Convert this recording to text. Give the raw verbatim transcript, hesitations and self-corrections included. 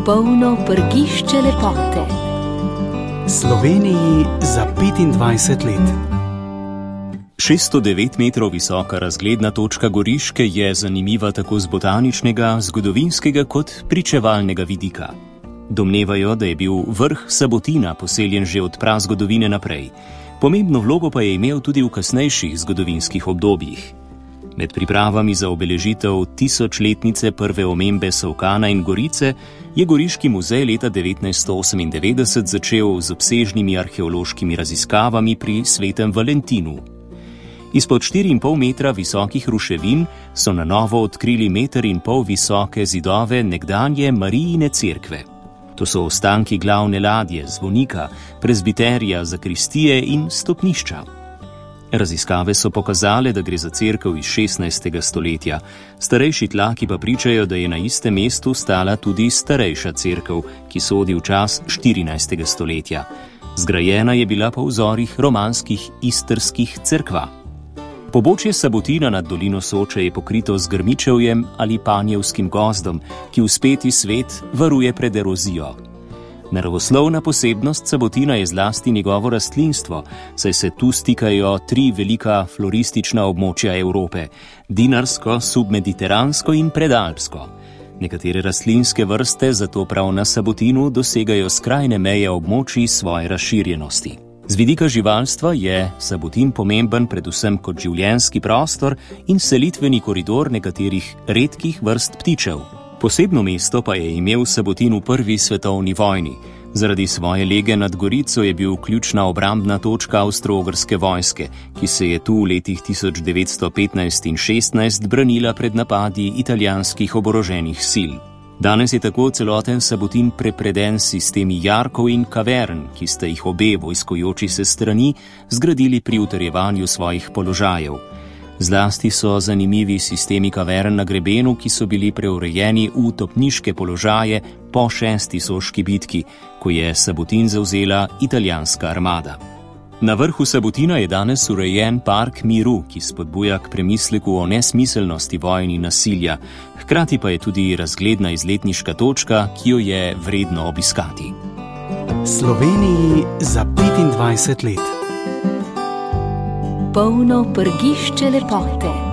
Polno prgišče lepote. Sloveniji za petindvajset let. šeststo devet metrov visoka razgledna točka Goriške je zanimiva tako z botaničnega, zgodovinskega kot pričevalnega vidika. Domnevajo, da je bil vrh Sabotina poseljen že od prazgodovine naprej. Pomembno vlogo pa je imel tudi v kasnejših zgodovinskih obdobjih. Med pripravami za obeležitev tisočletnice prve omembe Solkana in Gorice je Goriški muzej leta devetnajststo osemindevetdeset začel z obsežnimi arheološkimi raziskavami pri Svetem Valentinu. Izpod štiri in pol metra visokih ruševin so na novo odkrili meter in pol visoke zidove nekdanje Marijine cerkve. To so ostanki glavne ladje, zvonika, prezbiterija, zakristije in stopnišča. Raziskave so pokazale, da gre za cerkev iz šestnajstega stoletja. Starejši tlaki pa pričajo, da je na istem mestu stala tudi starejša cerkev, ki sodi v čas štirinajstega stoletja. Zgrajena je bila po vzorih romanskih istrskih cerkva. Pobočje Sabotina nad dolino Soče je pokrito z grmičevjem ali panjevskim gozdom, ki vzpeti svet varuje pred erozijo. Naravoslovna posebnost Sabotina je zlasti njegovo rastlinstvo, saj se tu stikajo tri velika floristična območja Evrope: dinarsko, submediteransko in predalpsko. Nekatere rastlinske vrste zato prav na Sabotinu dosegajo skrajne meje območij svoje razširjenosti. Z vidika živalstva je Sabotin pomemben predvsem kot življenjski prostor in selitveni koridor nekaterih redkih vrst ptičev. Posebno mesto pa je imel Sabotin v prvi svetovni vojni. Zaradi svoje lege nad Gorico je bil ključna obrambna točka avstro-ogrske vojske, ki se je tu v letih tisoč devetsto petnajst in šestnajst branila pred napadi italijanskih oboroženih sil. Danes je tako celoten Sabotin prepreden s sistemi jarkov in kavern, ki sta jih obe vojskojoči se strani zgradili pri utrjevanju svojih položajev. Zlasti so zanimivi sistemi kavern na grebenu, ki so bili preurejeni v topniške položaje po šesti soški bitki, ko je Sabotin zavzela italijanska armada. Na vrhu Sabotina je danes urejen park miru, ki spodbuja k premisleku o nesmiselnosti vojn in nasilja, hkrati pa je tudi razgledna izletniška točka, ki jo je vredno obiskati. Sloveniji za petindvajset let. Polno prgišče lepote.